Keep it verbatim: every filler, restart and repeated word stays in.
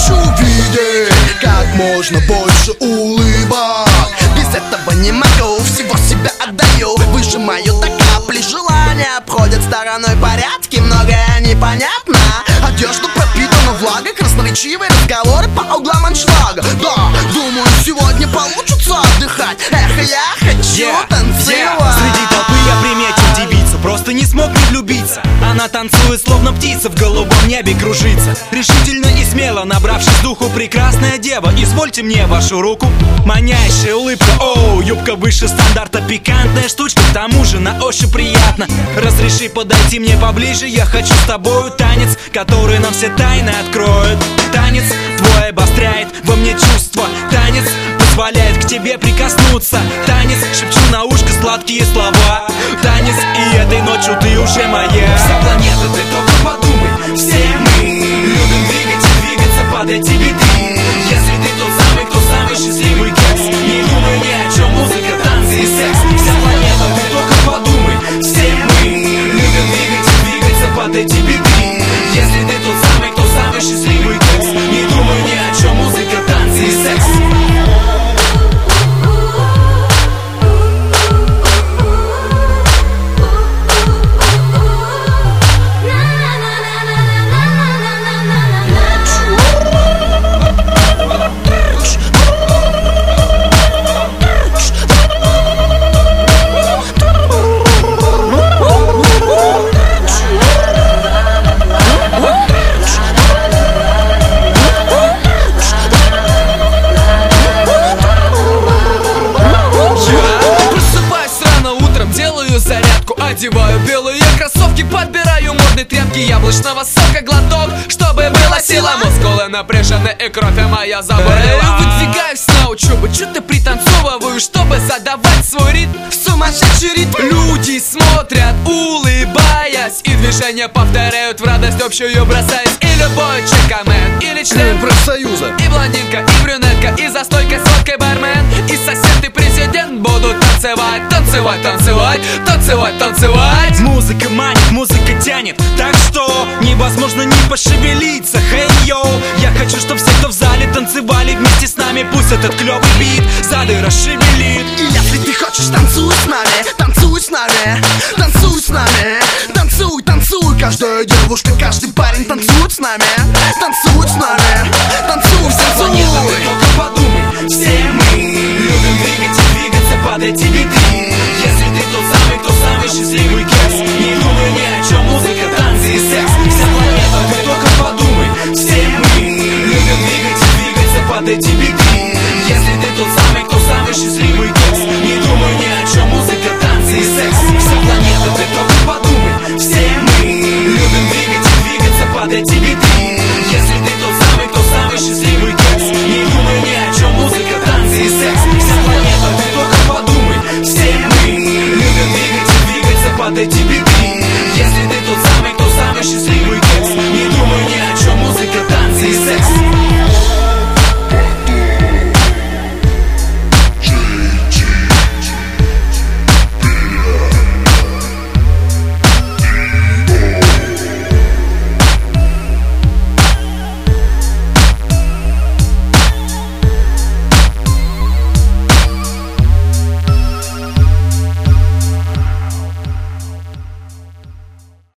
хочу видеть как можно больше улыбок. Без этого не могу, всего себя отдаю. Выжимаю до капли, желания обходят стороной порядки. Многое непонятно, одежда пропитана влагой, красноречивые разговоры по углам аншлага. Да, думаю, сегодня получится отдыхать. Эх, я хочу yeah, танцевать yeah. Среди толпы я приметил девицу, просто не смог не влюбиться. Она танцует, словно птица, в голубом небе кружится. Решительно и смело, набравшись духу, прекрасная дева, извольте мне вашу руку. Манящая улыбка, оу, юбка выше стандарта, пикантная штучка, к тому же на ощупь приятно. Разреши подойти мне поближе, я хочу с тобою танец, который нам все тайны откроет. Танец твой обостряет во мне чувства, танец позволяет к тебе прикоснуться. Танец, шепчу на ушко сладкие слова. Танец, и этой ночью ты уже моя. Вся планета, ты только подумай, все мы любим двигать и двигаться под эти биты. Если ты тот самый, кто самый счастливый кекс, не думай ни о чем, музыка, танцы и секс. Вся планета, ты только подумай, все мы любим двигать и двигаться под эти биты. Если ты тот самый, кто самый счастливый кекс, не думай ни о чем, музыка, танцы и секс. Одеваю белые кроссовки, подбираю модные тряпки, яблочного сока глоток, чтобы была сила. Мускулы напряжены и кровь моя заболела. Выдвигаюсь на учебу, чё-то пританцовываю, чтобы задавать свой ритм, сумасшедший ритм. Люди смотрят, улыбаясь, и движения повторяют в радость общую бросаясь. И любой чекамен, или член профсоюза, и блондинка, и брюнетка, и за стойкой с водкой бармен, и сосед, и президент будут танцевать, танцевать, танцевать, танцевать, танцевать. Музыка манит, музыка тянет, так что невозможно не пошевелиться. Хей, йоу, я хочу, чтобы все, кто в зале, танцевали вместе с нами. Пусть этот клёвый бит зады расшевелит. И если ты хочешь, танцуй с нами, танцуй с нами, танцуй с нами, танцуй, танцуй. Каждая девушка, каждый парень танцует с нами, танцует с нами, танцуй, танцуй.